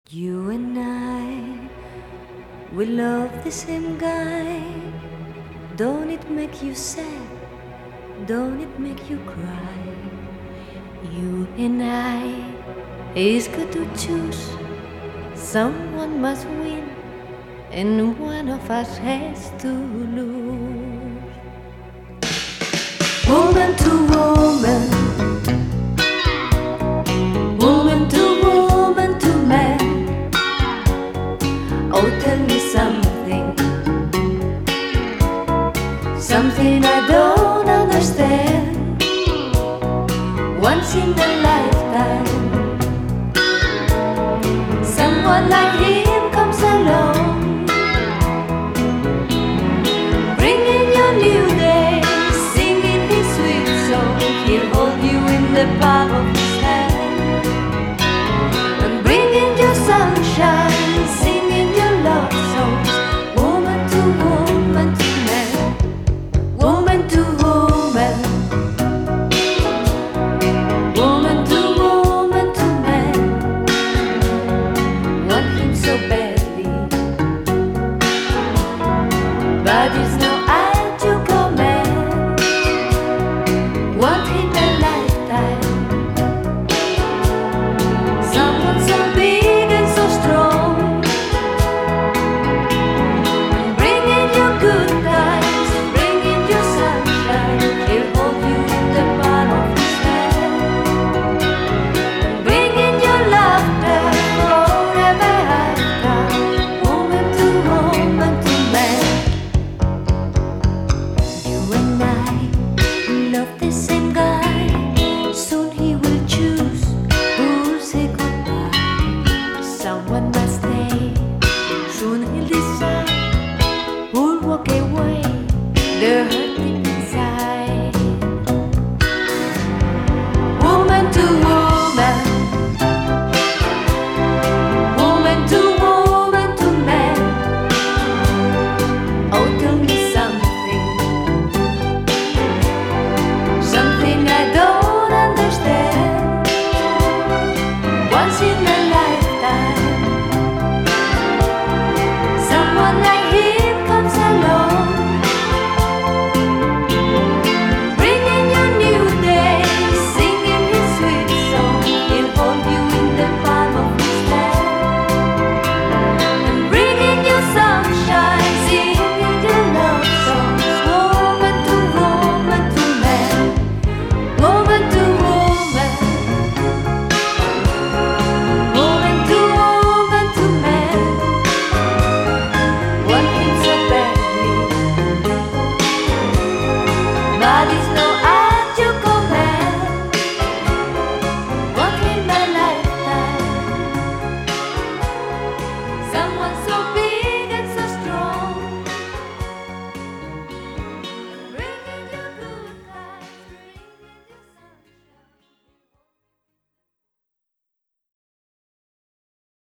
You and I, we love the same guy. Don't it make you sad? Don't it make you cry? You and I, it's good to choose. Someone must win, and one of us has to lose. Woman to woman, woman to woman to man. Oh, tell me something, something I don't understand. Once in a lifetime, someone like him comes along, bringing your new day, singing his sweet song. He'll hold you in the palm of his hand, and bringing your sunshine, singing your love songs. Woman to woman to man, woman to woman, woman to woman to man. Want him so badly, but it's no eye to command. Want him a lifetime, someone so big and so strong, bringing you good times, bringing you sunshine. He'll hold you in the palm of his hand, bringing your laughter forever after. Woman to woman to man. You and I love the same guy. Soon he will choose who'll say goodbye. Someone must stay. Soon he'll decide who'll walk away. The hurting inside. Woman to woman, woman to woman to man. Oh, tell me something, something I don't understand. Once in a lifetime, someone like him comes along, bringing you new day, singing his sweet song. He'll hold you in the palm of his hand, and bringing you sunshine, singing your love songs. Woman to woman to man, woman to woman, woman to woman to man. Want him so badly, but it's